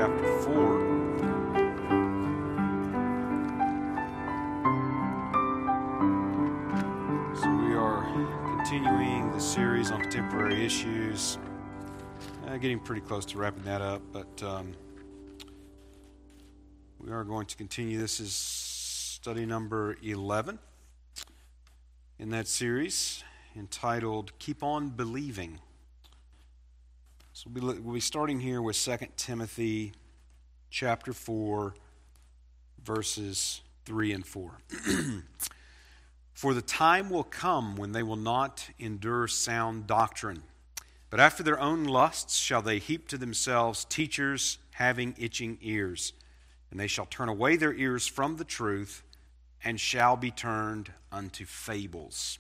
chapter 4. So we are continuing the series on contemporary issues. Getting pretty close to wrapping that up, but we are going to continue. This is study number 11 in that series, entitled Keep On Believing. So we'll be starting here with 2 Timothy chapter 4, verses 3 and 4. For the time will come when they will not endure sound doctrine, but after their own lusts shall they heap to themselves teachers having itching ears, and they shall turn away their ears from the truth, and shall be turned unto fables.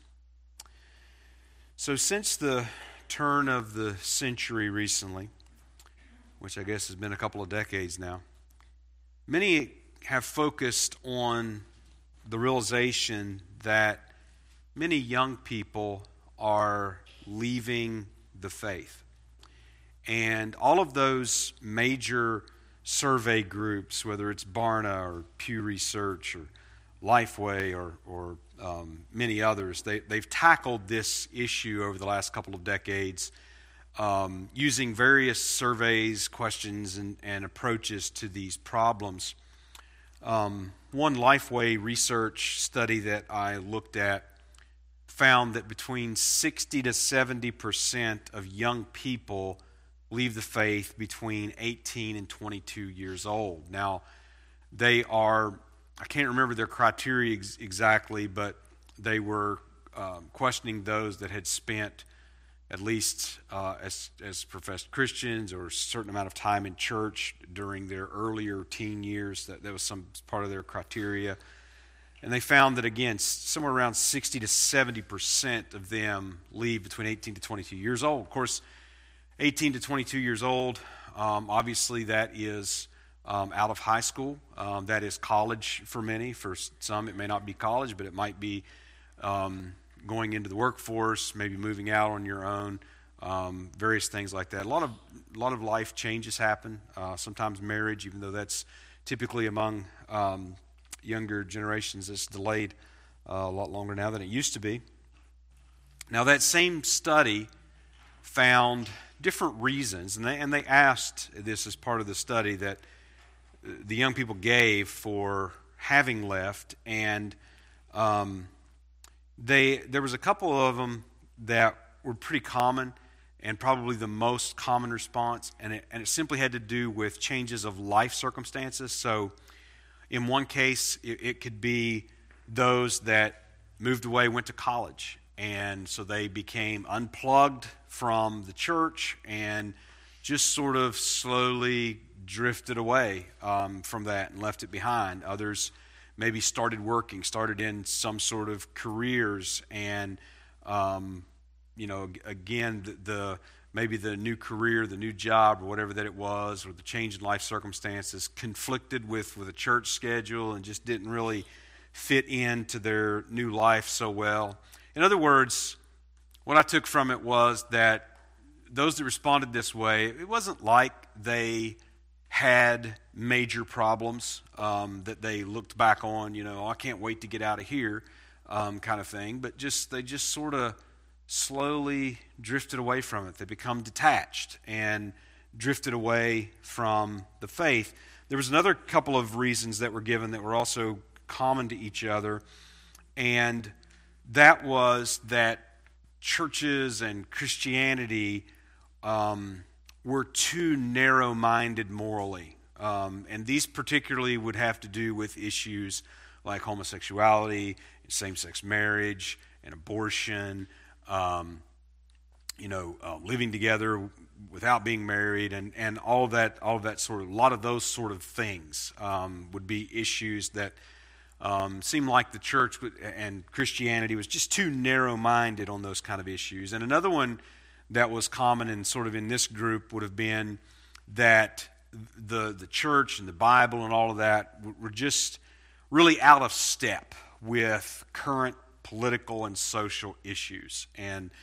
So since the turn of the century recently, which I guess has been a couple of decades now, many have focused on the realization that many young people are leaving the faith. And all of those major survey groups, whether it's Barna or Pew Research or Lifeway or many others, they've tackled this issue over the last couple of decades using various surveys, questions, and approaches to these problems. One Lifeway research study that I looked at found that between 60 to 70% of young people leave the faith between 18 and 22 years old. Now, they are, I can't remember their criteria exactly, but they were questioning those that had spent at least as professed Christians or a certain amount of time in church during their earlier teen years. That was some part of their criteria. And they found that, again, somewhere around 60 to 70% of them leave between 18 to 22 years old. Of course, 18 to 22 years old, obviously that is out of high school. That is college for many. For some, it may not be college, but it might be going into the workforce, maybe moving out on your own, various things like that. A lot of life changes happen. Sometimes marriage, even though that's typically among younger generations, it's delayed a lot longer now than it used to be. Now, that same study found different reasons, and they asked this as part of the study that the young people gave for having left, and there was a couple of them that were pretty common, and probably the most common response, and it simply had to do with changes of life circumstances. So in one case, it could be those that moved away, went to college, and so they became unplugged from the church and just sort of slowly drifted away from that and left it behind. Others maybe started in some sort of careers, and again, maybe the new career, the new job, or whatever that it was, or the change in life circumstances conflicted with a church schedule and just didn't really fit into their new life so well. In other words, what I took from it was that those that responded this way, it wasn't like they had major problems that they looked back on, I can't wait to get out of here kind of thing, but they just sort of slowly drifted away from it. They become detached and drifted away from the faith. There was another couple of reasons that were given that were also common to each other, and that was that churches and Christianity were too narrow-minded morally. And these particularly would have to do with issues like homosexuality, same-sex marriage, and abortion, living together without being married, and all of that sort of, a lot of those sort of things would be issues that seemed like the church and Christianity was just too narrow-minded on those kind of issues. And another one that was common and sort of in this group would have been that the church and the Bible and all of that were just really out of step with current political and social issues. And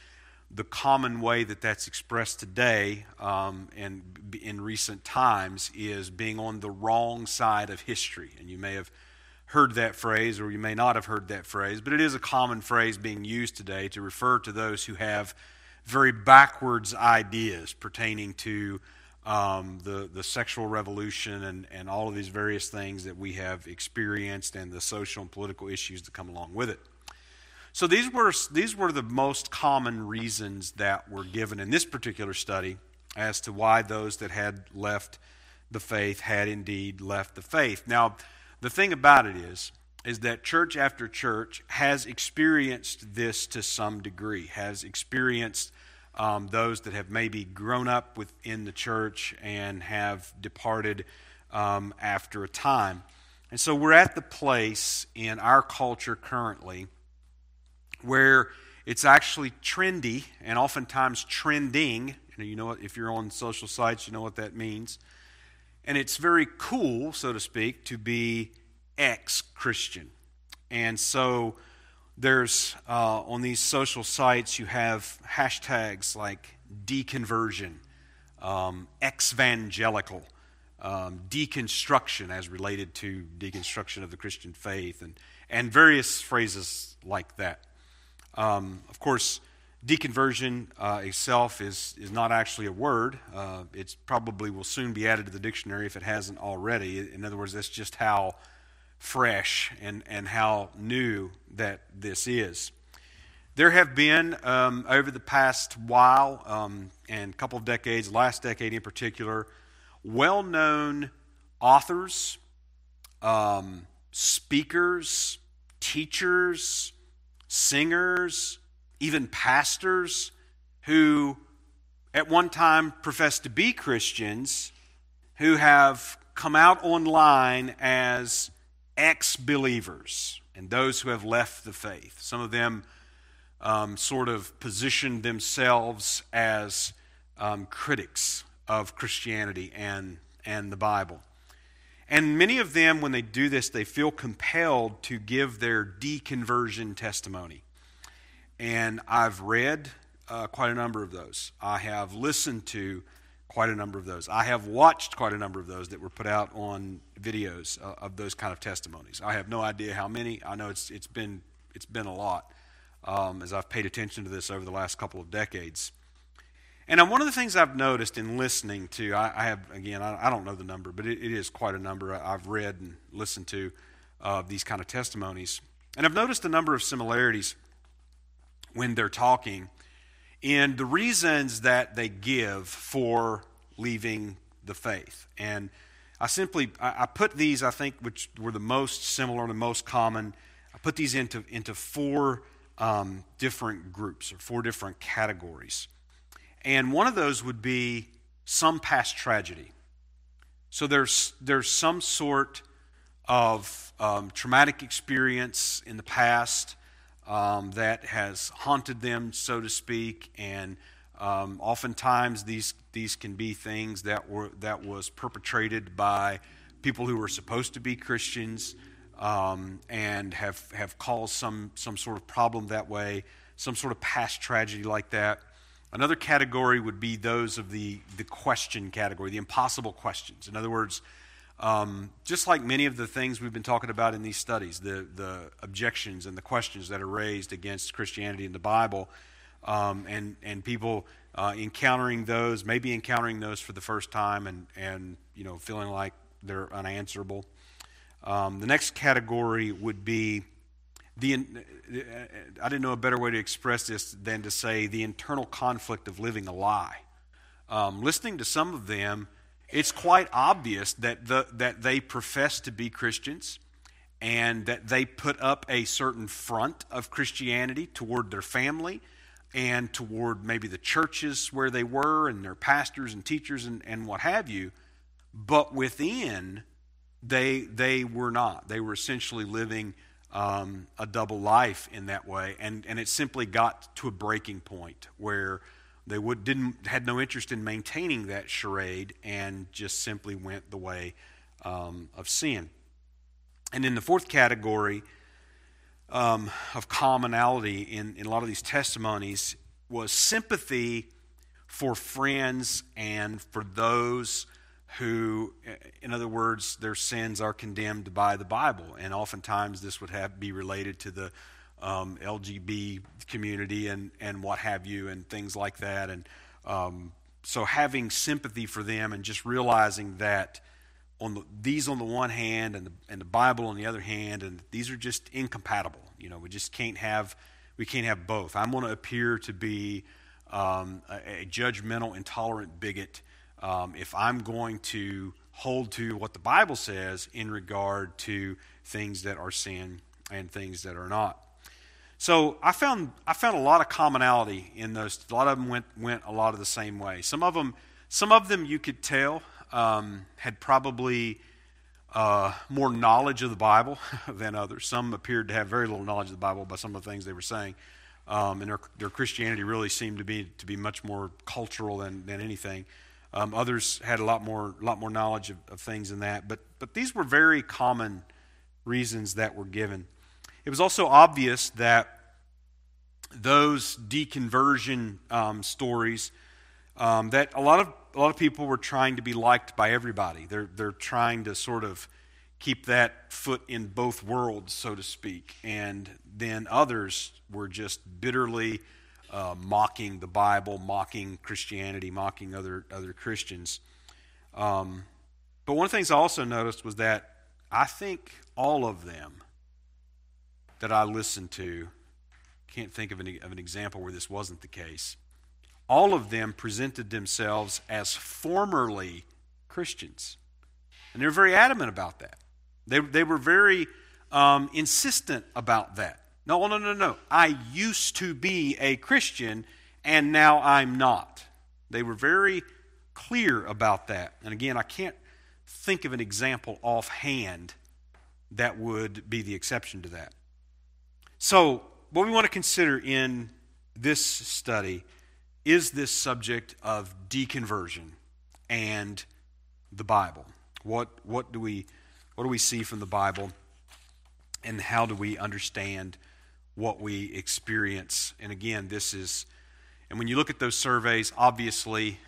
the common way that that's expressed today and in recent times is being on the wrong side of history. And you may have heard that phrase, or you may not have heard that phrase, but it is a common phrase being used today to refer to those who have very backwards ideas pertaining to the sexual revolution and all of these various things that we have experienced and the social and political issues that come along with it. So these were the most common reasons that were given in this particular study as to why those that had left the faith had indeed left the faith. Now, the thing about it is that church after church has experienced this to some degree, has experienced those that have maybe grown up within the church and have departed after a time. And so we're at the place in our culture currently where it's actually trendy and oftentimes trending. You know, if you're on social sites, you know what that means. And it's very cool, so to speak, to be ex-Christian. And so there's, on these social sites, you have hashtags like deconversion, ex-evangelical, deconstruction as related to deconstruction of the Christian faith, and various phrases like that. Of course, deconversion itself is not actually a word. It probably will soon be added to the dictionary if it hasn't already. In other words, that's just how fresh and how new that this is. There have been, over the past while, and a couple of decades, last decade in particular, well-known authors, speakers, teachers, singers, even pastors who at one time professed to be Christians, who have come out online as ex-believers and those who have left the faith. Some of them sort of positioned themselves as critics of Christianity and the Bible. And many of them, when they do this, they feel compelled to give their deconversion testimony. And I've read quite a number of those. I have listened to quite a number of those. I have watched quite a number of those that were put out on videos of those kind of testimonies. I have no idea how many. I know it's been a lot as I've paid attention to this over the last couple of decades. And one of the things I've noticed in listening to, I don't know the number, but it is quite a number I've read and listened to these kind of testimonies. And I've noticed a number of similarities when they're talking in the reasons that they give for leaving the faith. And I put these, I think, which were the most similar and the most common, I put these into four different groups or four different categories. And one of those would be some past tragedy. So there's some sort of traumatic experience in the past that has haunted them, so to speak, and oftentimes these can be things that was perpetrated by people who were supposed to be Christians and have caused some sort of problem that way, some sort of past tragedy like that. Another category would be those of the question category, the impossible questions. In other words, just like many of the things we've been talking about in these studies, the objections and the questions that are raised against Christianity and the Bible, and people encountering those for the first time and feeling like they're unanswerable. The next category would be I didn't know a better way to express this than to say the internal conflict of living a lie. Listening to some of them, it's quite obvious that they profess to be Christians and that they put up a certain front of Christianity toward their family and toward maybe the churches where they were and their pastors and teachers and what have you. But within, they were not. They were essentially living a double life in that way, and it simply got to a breaking point where they had no interest in maintaining that charade and just simply went the way of sin. And in the fourth category of commonality in a lot of these testimonies sympathy for friends and for those who, in other words, their sins are condemned by the Bible. And oftentimes this would be related to the LGBT community and what have you and things like that. And so having sympathy for them and just realizing that these on the one hand and the Bible on the other hand, and these are just incompatible. We just can't have both. I'm going to appear to be a judgmental, intolerant bigot if I'm going to hold to what the Bible says in regard to things that are sin and things that are not. So I found a lot of commonality in those. A lot of them went a lot of the same way. Some of them you could tell had probably more knowledge of the Bible than others. Some appeared to have very little knowledge of the Bible by some of the things they were saying. And their Christianity really seemed to be much more cultural than anything. Others had a lot more knowledge of things than that. But these were very common reasons that were given. It was also obvious that those deconversion stories, that a lot of people were trying to be liked by everybody. They're trying to sort of keep that foot in both worlds, so to speak. And then others were just bitterly mocking the Bible, mocking Christianity, mocking other Christians. But one of the things I also noticed was that I think all of them that I listened to, can't think of an example where this wasn't the case, all of them presented themselves as formerly Christians. And they were very adamant about that. They were very insistent about that. No. I used to be a Christian, and now I'm not. They were very clear about that. And again, I can't think of an example offhand that would be the exception to that. So, what we want to consider in this study is this subject of deconversion and the Bible. What do we see from the Bible, and how do we understand what we experience? And again, and when you look at those surveys, obviously,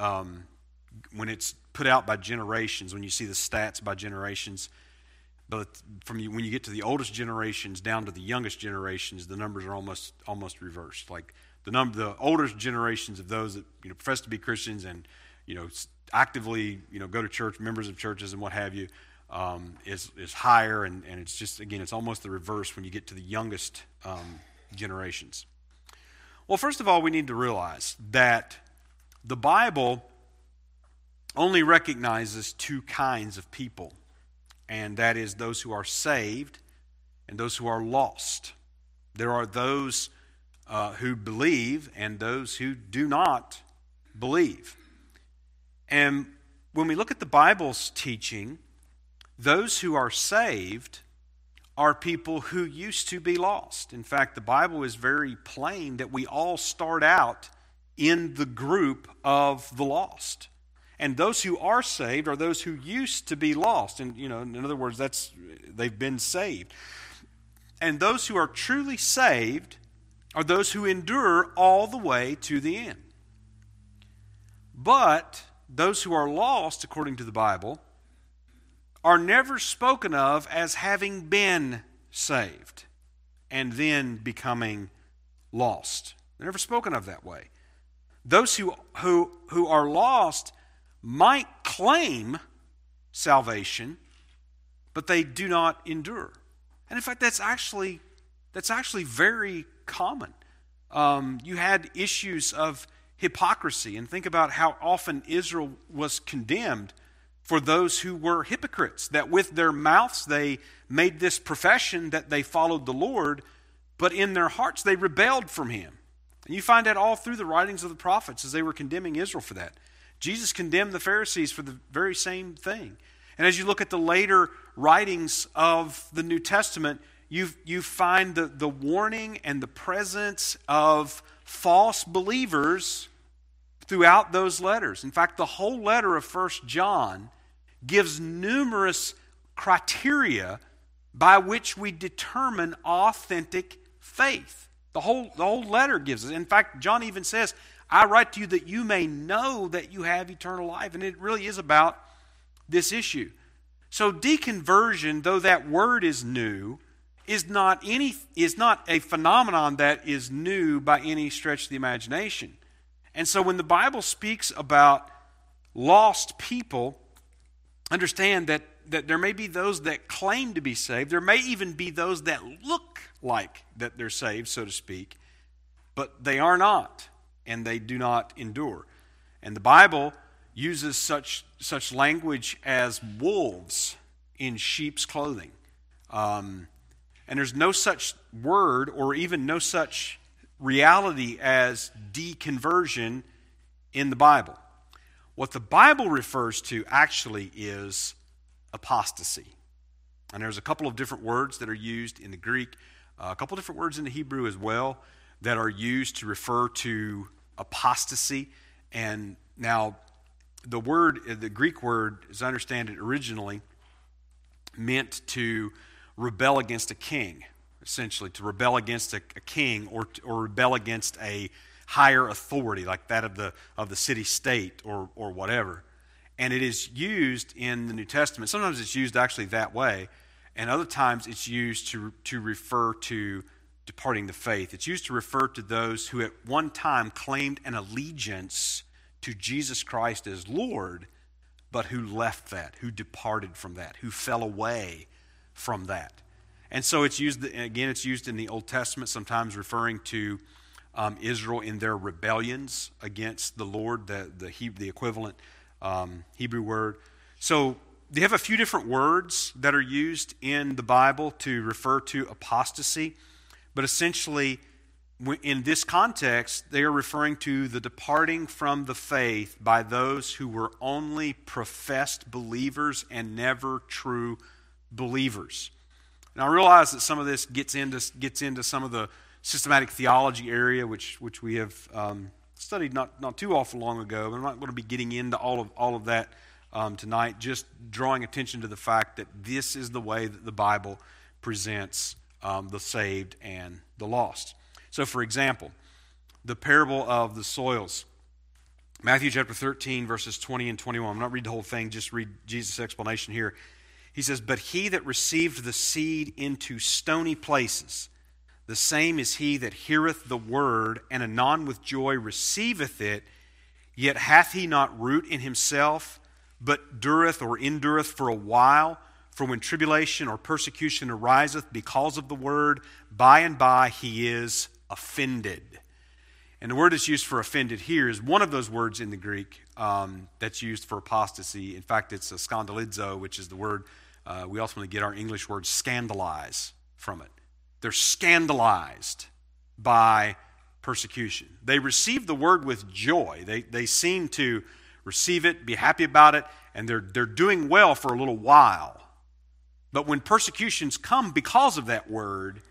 when it's put out by generations, when you see the stats by generations, but when you get to the oldest generations down to the youngest generations, the numbers are almost reversed. Like the oldest generations of those that profess to be Christians and actively go to church, members of churches and what have you, is higher, and it's just, again, it's almost the reverse when you get to the youngest generations. Well, first of all, we need to realize that the Bible only recognizes two kinds of people, and that is those who are saved and those who are lost. There are those who believe and those who do not believe. And when we look at the Bible's teaching, those who are saved are people who used to be lost. In fact, the Bible is very plain that we all start out in the group of the lost. And those who are saved are those who used to be lost. And, in other words, they've been saved. And those who are truly saved are those who endure all the way to the end. But those who are lost, according to the Bible, are never spoken of as having been saved and then becoming lost. They're never spoken of that way. Those who are lost might claim salvation, but they do not endure. And in fact, that's actually very common. You had issues of hypocrisy, and think about how often Israel was condemned for those who were hypocrites, that with their mouths they made this profession that they followed the Lord, but in their hearts they rebelled from Him. And you find that all through the writings of the prophets as they were condemning Israel for that. Jesus condemned the Pharisees for the very same thing. And as you look at the later writings of the New Testament, you find the warning and the presence of false believers throughout those letters. In fact, the whole letter of 1 John gives numerous criteria by which we determine authentic faith. The whole letter gives us. In fact, John even says, I write to you that you may know that you have eternal life. And it really is about this issue. So deconversion, though that word is new, is not a phenomenon that is new by any stretch of the imagination. And so when the Bible speaks about lost people, understand that there may be those that claim to be saved. There may even be those that look like that they're saved, so to speak, but they are not, and they do not endure. And the Bible uses such language as wolves in sheep's clothing. And there's no such word or even no such reality as deconversion in the Bible. What the Bible refers to actually is apostasy. And there's a couple of different words that are used in the Greek, a couple of different words in the Hebrew as well that are used to refer to apostasy. And now the Greek word, as I understand it originally, meant to rebel against a king, essentially, to rebel against a king or rebel against a higher authority like that of the city-state or whatever. And it is used in the New Testament. Sometimes it's used actually that way, and other times it's used to refer to departing the faith. It's used to refer to those who at one time claimed an allegiance to Jesus Christ as Lord, but who left that, who departed from that, who fell away from that. And so it's used in the Old Testament, sometimes referring to Israel in their rebellions against the Lord, the equivalent Hebrew word. So they have a few different words that are used in the Bible to refer to apostasy, but essentially in this context, they are referring to the departing from the faith by those who were only professed believers and never true believers. Now, I realize that some of this gets into some of the systematic theology area, which we have studied not too awful long ago. But I'm not going to be getting into all of that tonight. Just drawing attention to the fact that this is the way that the Bible presents the saved and the lost. So, for example, the parable of the soils. Matthew chapter 13, verses 20 and 21. I'm not reading the whole thing, just read Jesus' explanation here. He says, "But he that received the seed into stony places, the same is he that heareth the word, and anon with joy receiveth it, yet hath he not root in himself, but dureth or endureth for a while. For when tribulation or persecution ariseth because of the word, by and by he is offended." And the word that's used for offended here is one of those words in the Greek that's used for apostasy. In fact, it's a skandalizo, which is the word we ultimately get our English word scandalize from it. They're scandalized by persecution. They receive the word with joy. They seem to receive it, be happy about it, and they're doing well for a little while. But when persecutions come because of that word,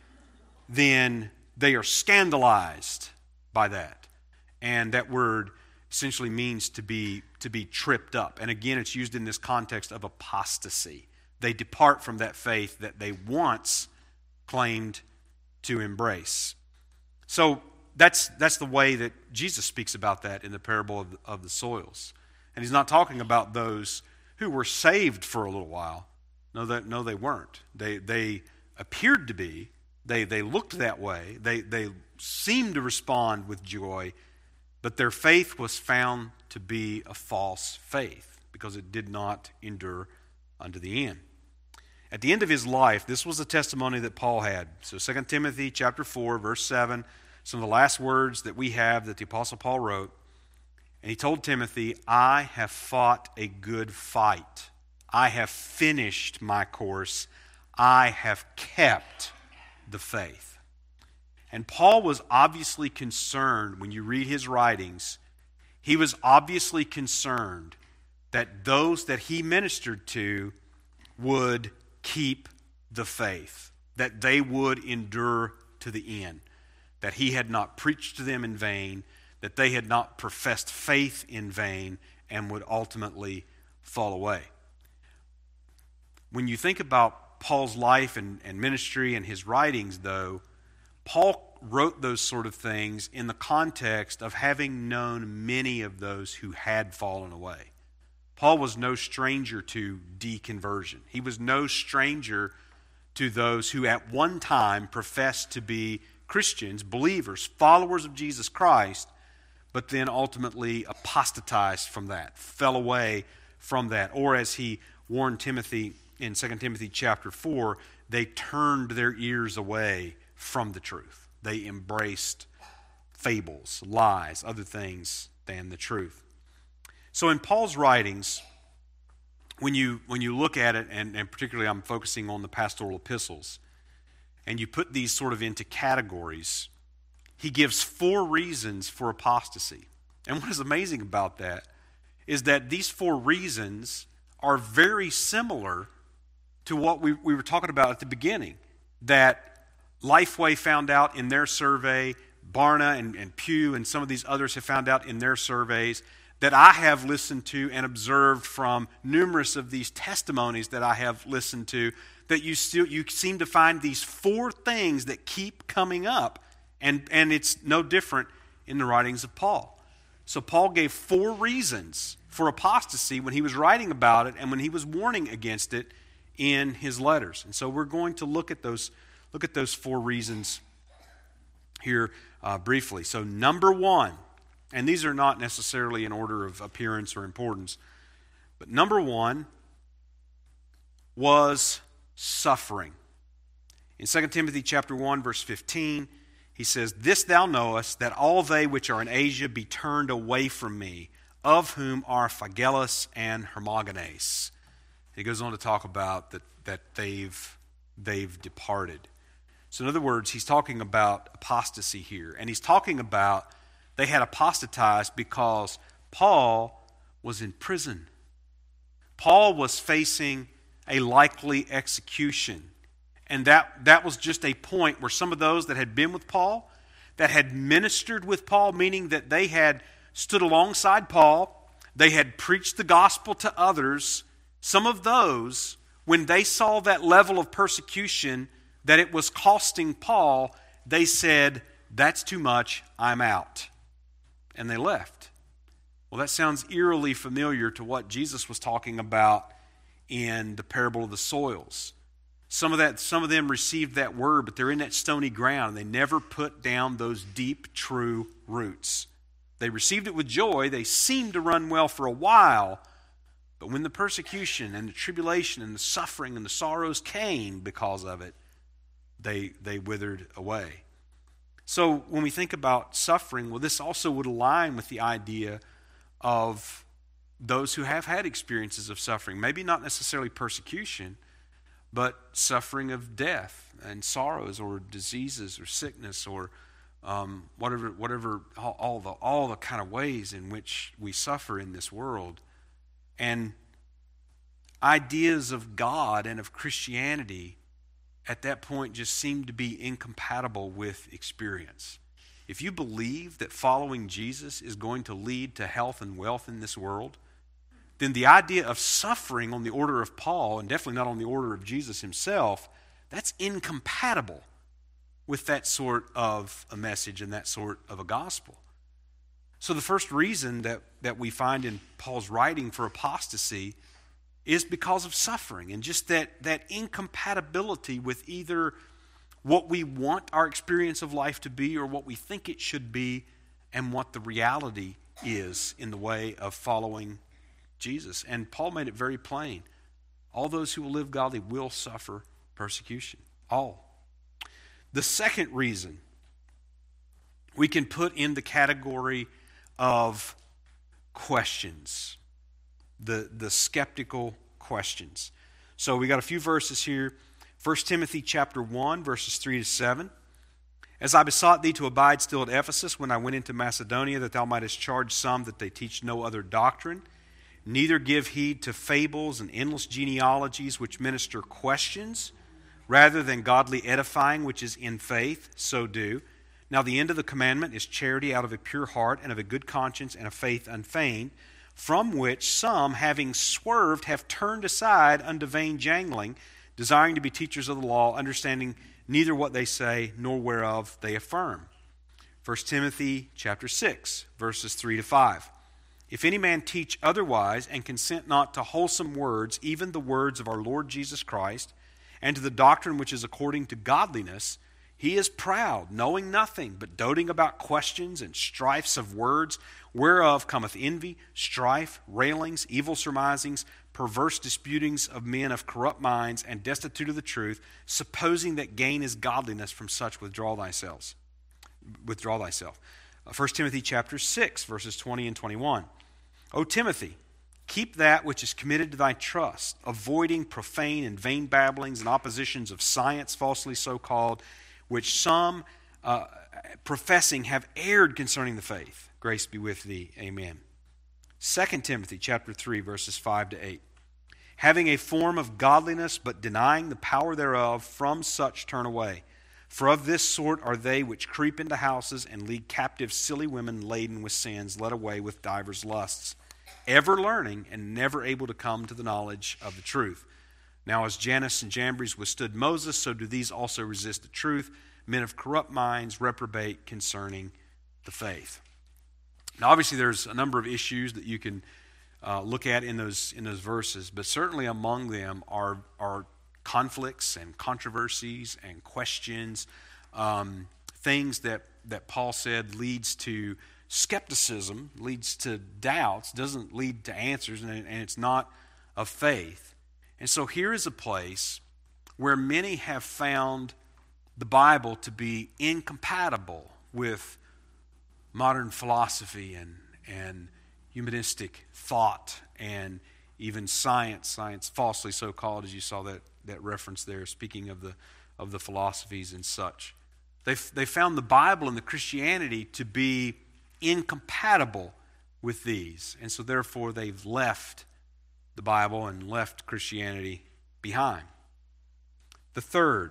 then they are scandalized by that. And that word essentially means to be tripped up. And again, it's used in this context of apostasy. They depart from that faith that they once claimed to embrace. So that's the way that Jesus speaks about that in the parable of the soils. And he's not talking about those who were saved for a little while. No, they weren't. They appeared to be. They looked that way. They seemed to respond with joy, but their faith was found to be a false faith because it did not endure unto the end. At the end of his life, this was the testimony that Paul had. So 2 Timothy chapter 4, verse 7, some of the last words that we have that the Apostle Paul wrote. And he told Timothy, "I have fought a good fight. I have finished my course. I have kept the faith." And Paul was obviously concerned, when you read his writings, he was obviously concerned that those that he ministered to would keep the faith, that they would endure to the end, that he had not preached to them in vain, that they had not professed faith in vain and would ultimately fall away. When you think about Paul's life and ministry and his writings, though, Paul wrote those sort of things in the context of having known many of those who had fallen away. Paul was no stranger to deconversion. He was no stranger to those who at one time professed to be Christians, believers, followers of Jesus Christ, but then ultimately apostatized from that, fell away from that. Or as he warned Timothy in 2 Timothy chapter 4, they turned their ears away from the truth. They embraced fables, lies, other things than the truth. So in Paul's writings, when you look at it, and particularly I'm focusing on the pastoral epistles, and you put these sort of into categories, he gives 4 reasons for apostasy. And what is amazing about that is that these 4 reasons are very similar to what we were talking about at the beginning, that Lifeway found out in their survey, Barna and Pew and some of these others have found out in their surveys, that I have listened to and observed from numerous of these testimonies that I have listened to, that you seem to find these 4 things that keep coming up, and it's no different in the writings of Paul. So Paul gave 4 reasons for apostasy when he was writing about it and when he was warning against it in his letters. And so we're going to look at those 4 reasons here briefly. So number 1, and these are not necessarily in order of appearance or importance, but number 1 was suffering. In 2 Timothy chapter 1, verse 15, he says, "This thou knowest, that all they which are in Asia be turned away from me, of whom are Phygellus and Hermogenes." He goes on to talk about that they've departed. So in other words, he's talking about apostasy here. And he's talking about they had apostatized because Paul was in prison. Paul was facing a likely execution. And that was just a point where some of those that had been with Paul, that had ministered with Paul, meaning that they had stood alongside Paul, they had preached the gospel to others, some of those, when they saw that level of persecution that it was costing Paul, they said, "That's too much, I'm out." And they left. Well, that sounds eerily familiar to what Jesus was talking about in the parable of the soils. Some of them received that word, but they're in that stony ground. They never put down those deep, true roots. They received it with joy. They seemed to run well for a while, but when the persecution and the tribulation and the suffering and the sorrows came because of it, they withered away. So when we think about suffering, well, this also would align with the idea of those who have had experiences of suffering. Maybe not necessarily persecution, but suffering of death and sorrows or diseases or sickness or whatever, all the kind of ways in which we suffer in this world. And ideas of God and of Christianity at that point just seemed to be incompatible with experience. If you believe that following Jesus is going to lead to health and wealth in this world, then the idea of suffering on the order of Paul, and definitely not on the order of Jesus himself, that's incompatible with that sort of a message and that sort of a gospel. So the first reason that we find in Paul's writing for apostasy is because of suffering and just that incompatibility with either what we want our experience of life to be or what we think it should be and what the reality is in the way of following Jesus. And Paul made it very plain. All those who will live godly will suffer persecution. All. The second reason we can put in the category of questions, the skeptical questions. So we got a few verses here. 1 Timothy chapter 1, verses 3 to 7. "As I besought thee to abide still at Ephesus when I went into Macedonia, that thou mightest charge some that they teach no other doctrine, neither give heed to fables and endless genealogies which minister questions, rather than godly edifying which is in faith, so do. Now the end of the commandment is charity out of a pure heart and of a good conscience and a faith unfeigned, from which some, having swerved, have turned aside unto vain jangling, desiring to be teachers of the law, understanding neither what they say nor whereof they affirm. 1 Timothy chapter 6, verses 3 to 5. If any man teach otherwise and consent not to wholesome words, even the words of our Lord Jesus Christ, and to the doctrine which is according to godliness, he is proud, knowing nothing, but doting about questions and strifes of words, whereof cometh envy, strife, railings, evil surmisings, perverse disputings of men of corrupt minds, and destitute of the truth, supposing that gain is godliness. From such withdraw thyself. 1 Timothy chapter 6, verses 20 and 21. O Timothy, keep that which is committed to thy trust, avoiding profane and vain babblings and oppositions of science, falsely so called, which some professing have erred concerning the faith. Grace be with thee. Amen. 2 Timothy chapter 3, verses 5 to 8. Having a form of godliness, but denying the power thereof, from such turn away. For of this sort are they which creep into houses and lead captive silly women laden with sins, led away with divers lusts, ever learning and never able to come to the knowledge of the truth. Now as Jannes and Jambres withstood Moses, so do these also resist the truth. Men of corrupt minds reprobate concerning the faith. Now obviously there's a number of issues that you can look at in those verses, but certainly among them are conflicts and controversies and questions, things that Paul said leads to skepticism, leads to doubts, doesn't lead to answers, and it's not of faith. And so here is a place where many have found the Bible to be incompatible with modern philosophy and humanistic thought and even science falsely so called, as you saw that reference there, speaking of the philosophies and such. They found the Bible and the Christianity to be incompatible with these, and so therefore they've left the Bible and left Christianity behind. The third,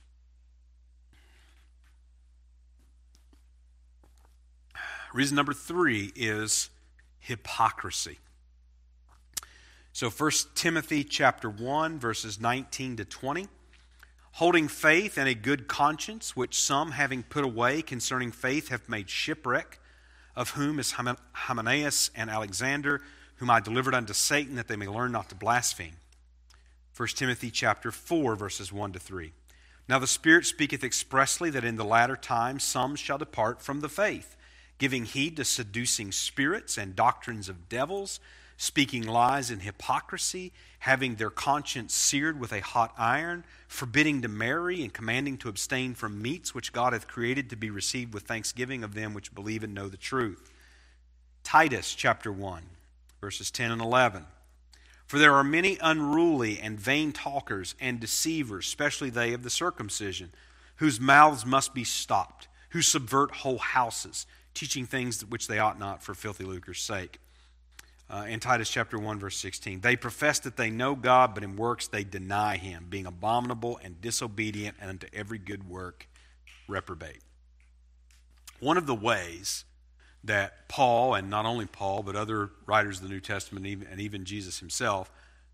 reason number 3 is hypocrisy. So 1 Timothy chapter 1, verses 19 to 20. Holding faith and a good conscience, which some, having put away concerning faith, have made shipwreck, of whom is Hymenaeus and Alexander, whom I delivered unto Satan, that they may learn not to blaspheme. 1 Timothy chapter 4, verses 1 to 3. Now the Spirit speaketh expressly that in the latter times some shall depart from the faith, giving heed to seducing spirits and doctrines of devils, speaking lies and hypocrisy, having their conscience seared with a hot iron, forbidding to marry, and commanding to abstain from meats which God hath created to be received with thanksgiving of them which believe and know the truth. Titus chapter 1, verses 10 and 11. For there are many unruly and vain talkers and deceivers, especially they of the circumcision, whose mouths must be stopped, who subvert whole houses, teaching things which they ought not for filthy lucre's sake. In Titus chapter 1, verse 16, they profess that they know God, but in works they deny him, being abominable and disobedient, and unto every good work reprobate. One of the ways that Paul, and not only Paul, but other writers of the New Testament, and even Jesus himself,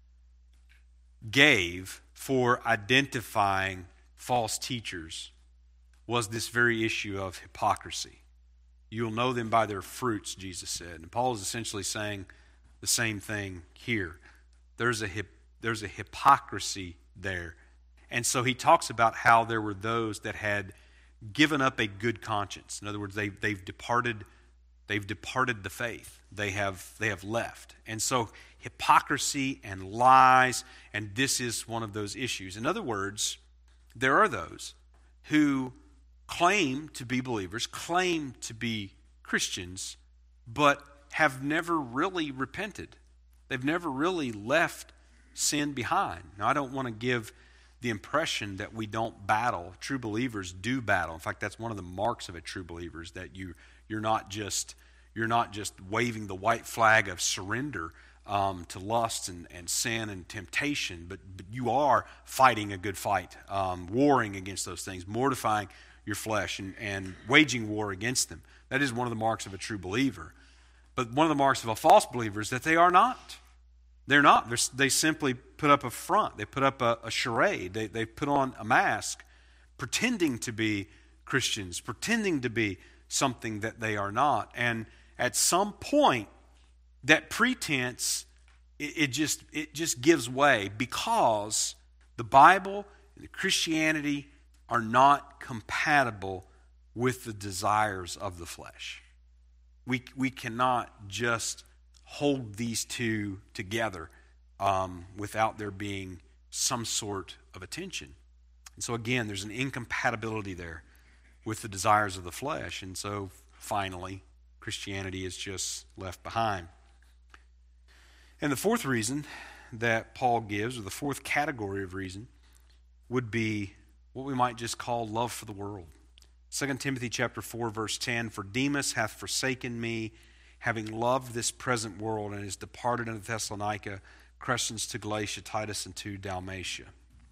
gave for identifying false teachers was this very issue of hypocrisy. You'll know them by their fruits, Jesus said. And Paul is essentially saying the same thing here. There's a hypocrisy there. And so he talks about how there were those that had given up a good conscience. In other words, they've departed the faith. They have left. And so hypocrisy and lies, and this is one of those issues. In other words, there are those who claim to be believers, claim to be Christians, but have never really repented. They've never really left sin behind. Now, I don't want to give the impression that we don't battle. True believers do battle. In fact, that's one of the marks of a true believer, is that you're not just waving the white flag of surrender to lust and sin and temptation, but you are fighting a good fight, warring against those things, mortifying your flesh and waging war against them. That is one of the marks of a true believer. But one of the marks of a false believer is that they are not. They're not. They simply put up a front. They put up a charade. They put on a mask, pretending to be Christians, pretending to be something that they are not. And at some point, that pretense, it just gives way, because the Bible and Christianity are not compatible with the desires of the flesh. We cannot just hold these two together without there being some sort of a tension. And so again, there's an incompatibility there with the desires of the flesh. And so finally, Christianity is just left behind. And the fourth reason that Paul gives, or the fourth category of reason, would be what we might just call love for the world. 2 Timothy chapter 4, verse 10, "For Demas hath forsaken me, having loved this present world, and is departed unto Thessalonica, Crescens to Galatia, Titus unto Dalmatia."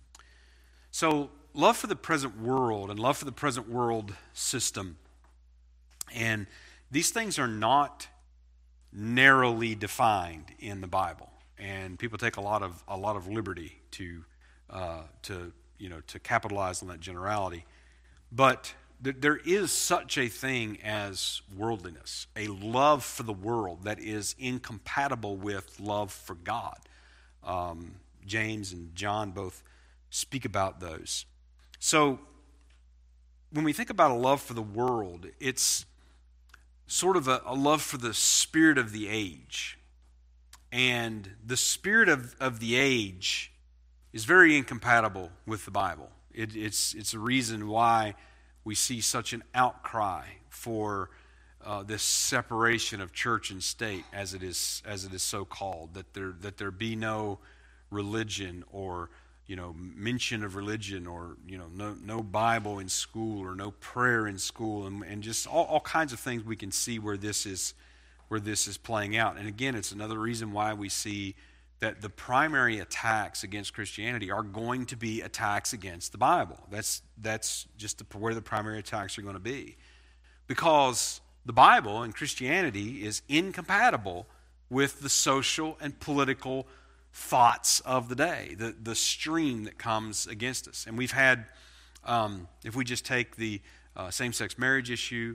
So, love for the present world and love for the present world system, and these things are not narrowly defined in the Bible, and people take a lot of liberty to capitalize on that generality. But there is such a thing as worldliness, a love for the world that is incompatible with love for God. James and John both speak about those. So when we think about a love for the world, it's sort of a love for the spirit of the age. And the spirit of the age is very incompatible with the Bible. It's a reason why we see such an outcry for this separation of church and state, as it is so called, that there be no religion, or mention of religion, or no Bible in school, or no prayer in school, and just all kinds of things we can see where this is playing out. And again, it's another reason why we see that the primary attacks against Christianity are going to be attacks against the Bible. That's just where the primary attacks are going to be. Because the Bible and Christianity is incompatible with the social and political thoughts of the day, the stream that comes against us. And we've had, if we just take the same-sex marriage issue,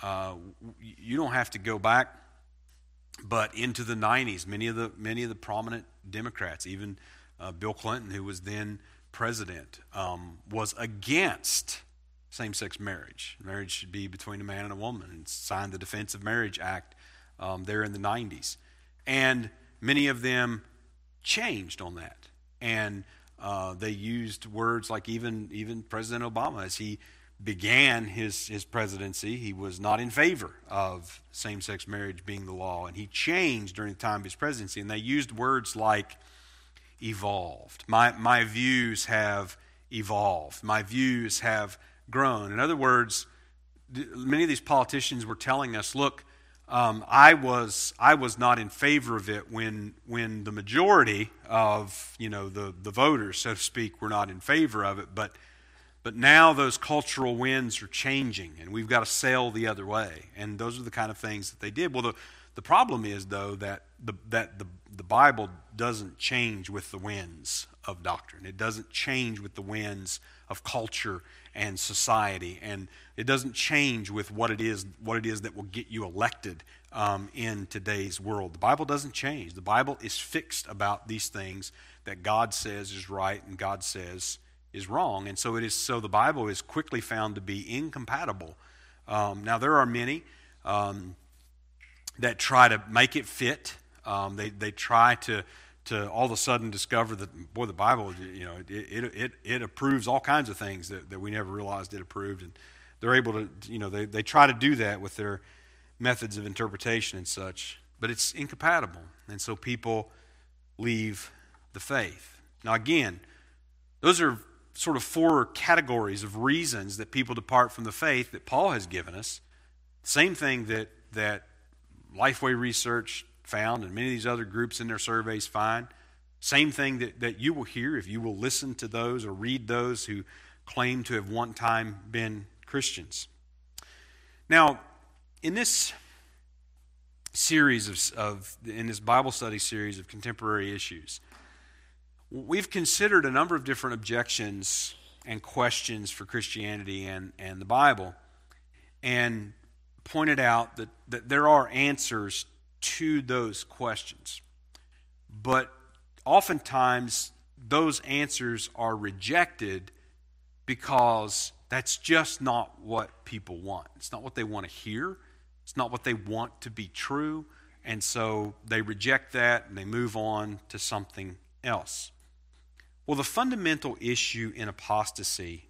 you don't have to go back but into the 90s, many of the prominent Democrats, even Bill Clinton, who was then president, was against same-sex marriage. Marriage should be between a man and a woman, and signed the Defense of Marriage Act there in the 90s. And many of them changed on that. And they used words like even President Obama, as he began his presidency, he was not in favor of same-sex marriage being the law, and he changed during the time of his presidency, and they used words like evolved. My views have evolved. My views have grown. In other words, many of these politicians were telling us, look, I was not in favor of it when the majority of the voters, so to speak, were not in favor of it, but now those cultural winds are changing, and we've got to sail the other way. And those are the kind of things that they did. Well, the problem is, though, that the Bible doesn't change with the winds of doctrine. It doesn't change with the winds of culture and society, and it doesn't change with what it is that will get you elected in today's world. The Bible doesn't change. The Bible is fixed about these things that God says is right and God says is wrong, and so the Bible is quickly found to be incompatible. Now there are many that try to make it fit. They try to all of a sudden discover that, boy, the Bible, it approves all kinds of things that we never realized it approved, and they're able to, they try to do that with their methods of interpretation and such, but it's incompatible, and so people leave the faith. Now again, those are sort of four categories of reasons that people depart from the faith that Paul has given us. Same thing that Lifeway Research found, and many of these other groups in their surveys find. Same thing that you will hear if you will listen to those or read those who claim to have one time been Christians. Now, in this series in this Bible study series of contemporary issues, we've considered a number of different objections and questions for Christianity and the Bible, and pointed out that there are answers to those questions. But oftentimes, those answers are rejected because that's just not what people want. It's not what they want to hear. It's not what they want to be true. And so they reject that and they move on to something else. Well, the fundamental issue in apostasy,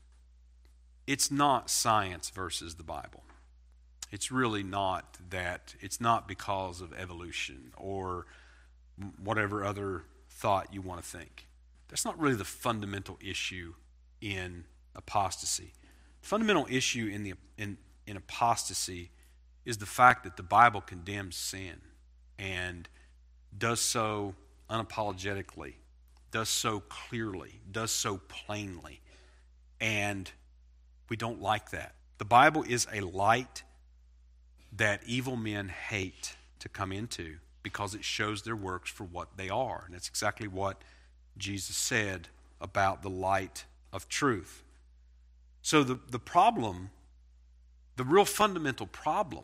it's not science versus the Bible. It's really not that. It's not because of evolution or whatever other thought you want to think. That's not really the fundamental issue in apostasy. The fundamental issue in apostasy is the fact that the Bible condemns sin and does so unapologetically, does so clearly, does so plainly. And we don't like that. The Bible is a light that evil men hate to come into because it shows their works for what they are. And that's exactly what Jesus said about the light of truth. So the problem, the real fundamental problem,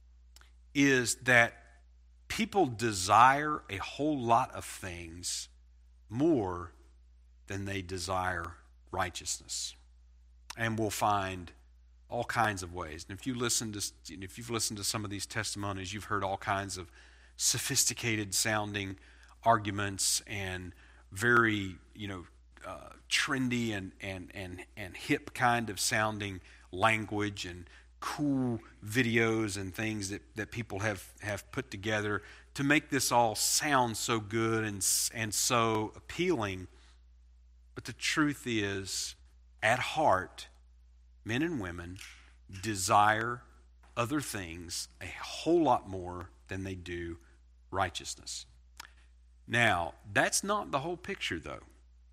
is that people desire a whole lot of things more than they desire righteousness. And we'll find all kinds of ways. And if you've listened to some of these testimonies, you've heard all kinds of sophisticated sounding arguments and very, trendy and hip kind of sounding language and cool videos and things that people have put together to make this all sound so good and so appealing. But the truth is, at heart, men and women desire other things a whole lot more than they do righteousness. Now, that's not the whole picture, though,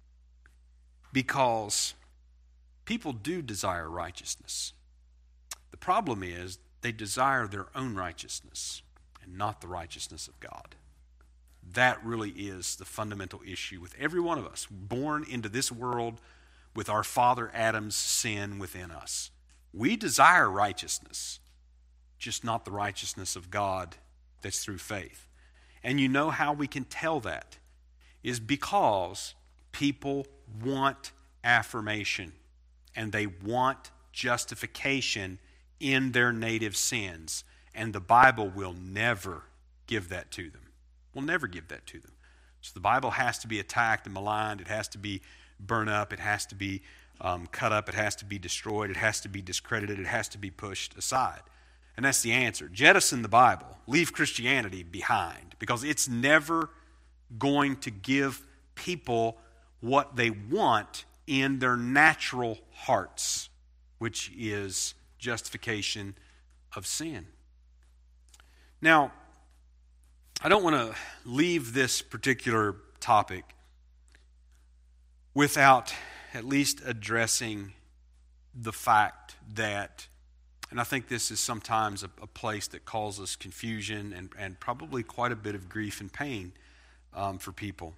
because people do desire righteousness. The problem is they desire their own righteousness and not the righteousness of God. That really is the fundamental issue with every one of us, born into this world with our father Adam's sin within us. We desire righteousness, just not the righteousness of God that's through faith. And you know how we can tell that is because people want affirmation and they want justification in their native sins. And the Bible will never give that to them. Will never give that to them. So the Bible has to be attacked and maligned. It has to be burned up. It has to be cut up. It has to be destroyed. It has to be discredited. It has to be pushed aside. And that's the answer. Jettison the Bible. Leave Christianity behind, because it's never going to give people what they want in their natural hearts, which is justification of sin. Now, I don't want to leave this particular topic without at least addressing the fact that, and I think this is sometimes a place that causes confusion and probably quite a bit of grief and pain for people.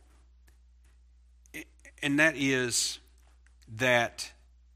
And that is that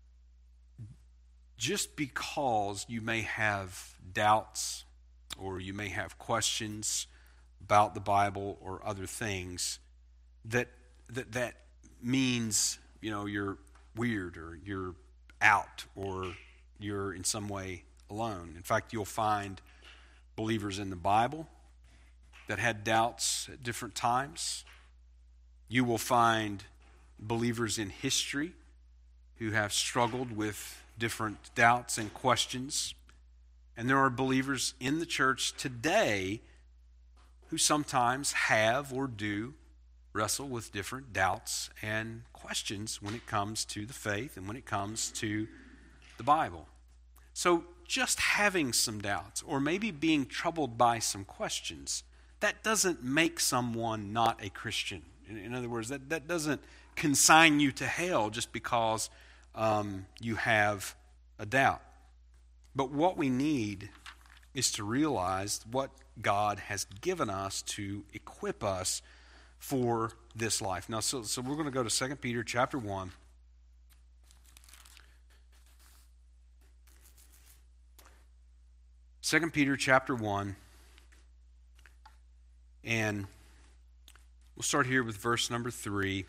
just because you may have doubts or you may have questions about the Bible or other things, that means, you're weird or you're out or you're in some way alone. In fact, you'll find believers in the Bible that had doubts at different times. You will find believers in history who have struggled with different doubts and questions. And there are believers in the church today who sometimes have or do wrestle with different doubts and questions when it comes to the faith and when it comes to the Bible. So just having some doubts or maybe being troubled by some questions, that doesn't make someone not a Christian. In other words, that doesn't consign you to hell just because you have a doubt. But what we need is to realize what God has given us to equip us for this life. Now, so we're going to go to 2 Peter chapter 1, 2 Peter chapter 1, and we'll start here with verse number 3.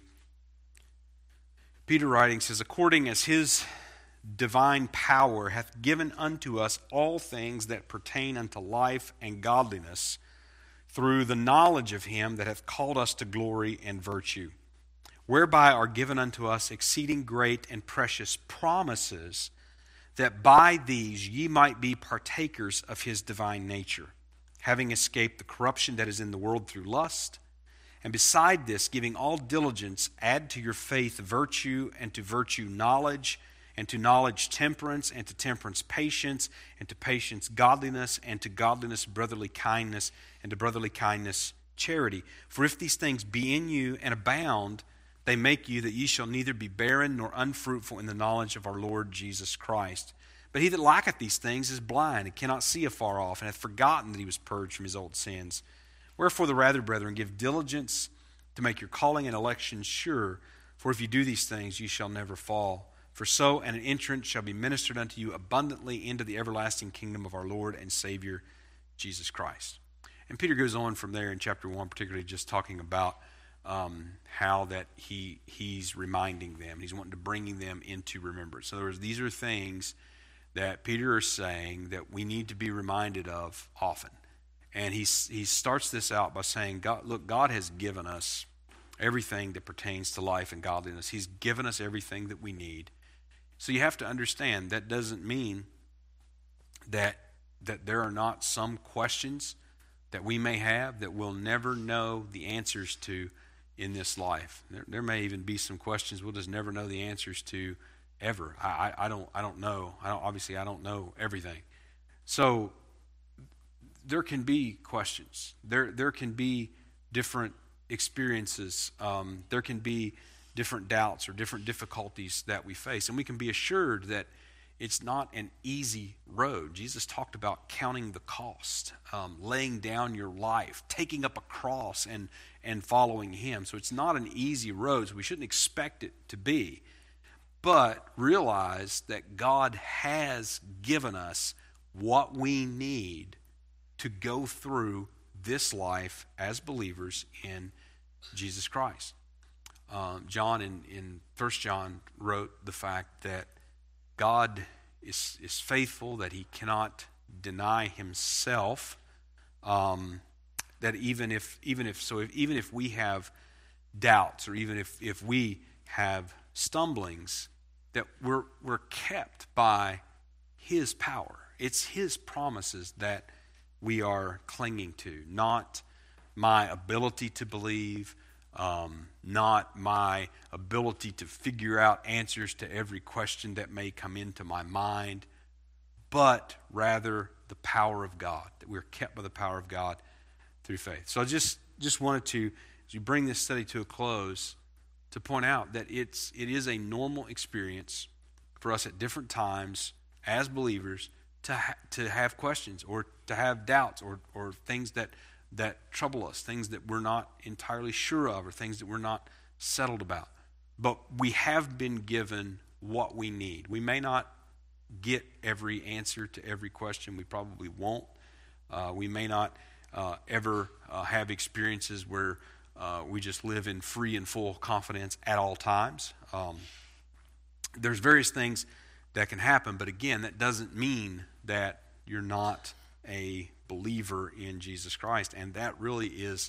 Peter writing says, according as his divine power hath given unto us all things that pertain unto life and godliness, through the knowledge of him that hath called us to glory and virtue, whereby are given unto us exceeding great and precious promises, that by these ye might be partakers of his divine nature, having escaped the corruption that is in the world through lust. And beside this, giving all diligence, add to your faith virtue, and to virtue knowledge, and to knowledge temperance, and to temperance patience, and to patience godliness, and to godliness brotherly kindness, and to brotherly kindness charity. For if these things be in you and abound, they make you that ye shall neither be barren nor unfruitful in the knowledge of our Lord Jesus Christ. But he that lacketh these things is blind, and cannot see afar off, and hath forgotten that he was purged from his old sins. Wherefore the rather, brethren, give diligence to make your calling and election sure. For if you do these things, ye shall never fall. For so an entrance shall be ministered unto you abundantly into the everlasting kingdom of our Lord and Savior, Jesus Christ. And Peter goes on from there in chapter 1, particularly just talking about how that he's reminding them. He's wanting to bring them into remembrance. In other words, these are things that Peter is saying that we need to be reminded of often. And he starts this out by saying, God has given us everything that pertains to life and godliness. He's given us everything that we need. So you have to understand that doesn't mean that there are not some questions that we may have that we'll never know the answers to in this life. There may even be some questions we'll just never know the answers to ever. I don't know. Obviously, I don't know everything. So there can be questions. There can be different experiences. There can be different doubts or different difficulties that we face. And we can be assured that it's not an easy road. Jesus talked about counting the cost, laying down your life, taking up a cross and following him. So it's not an easy road, so we shouldn't expect it to be. But realize that God has given us what we need to go through this life as believers in Jesus Christ. John in 1 John wrote the fact that God is faithful, that he cannot deny himself, that even if we have doubts, or even if we have stumblings, that we're kept by his power. It's his promises that we are clinging to, not my ability to believe, not my ability to figure out answers to every question that may come into my mind, but rather the power of God, that we're kept by the power of God through faith. So I just wanted to, as we bring this study to a close, to point out that it is a normal experience for us at different times as believers to have questions or to have doubts or things that trouble us, things that we're not entirely sure of, or things that we're not settled about. But we have been given what we need. We may not get every answer to every question. We probably won't. We may not ever have experiences where we just live in free and full confidence at all times. There's various things that can happen, but again, that doesn't mean that you're not a believer in Jesus Christ, and that really is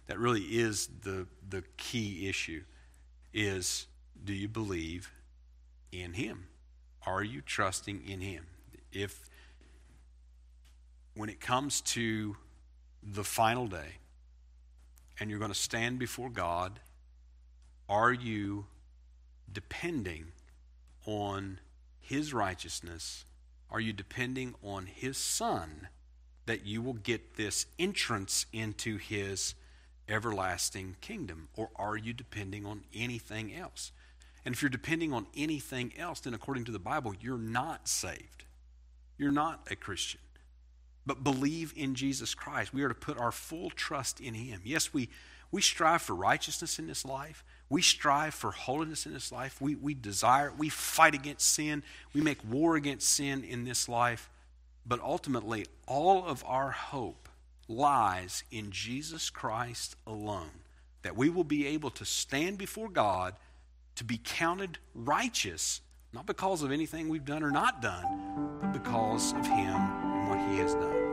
the key issue. Is, do you believe in him? Are you trusting in him? If when it comes to the final day and you're going to stand before God, are you depending on his righteousness? Are you depending on his Son that you will get this entrance into his everlasting kingdom? Or are you depending on anything else? And if you're depending on anything else, then according to the Bible, you're not saved. You're not a Christian. But believe in Jesus Christ. We are to put our full trust in him. Yes, we strive for righteousness in this life. We strive for holiness in this life. We desire, we fight against sin. We make war against sin in this life. But ultimately, all of our hope lies in Jesus Christ alone. That we will be able to stand before God to be counted righteous, not because of anything we've done or not done, but because of Him and what He has done.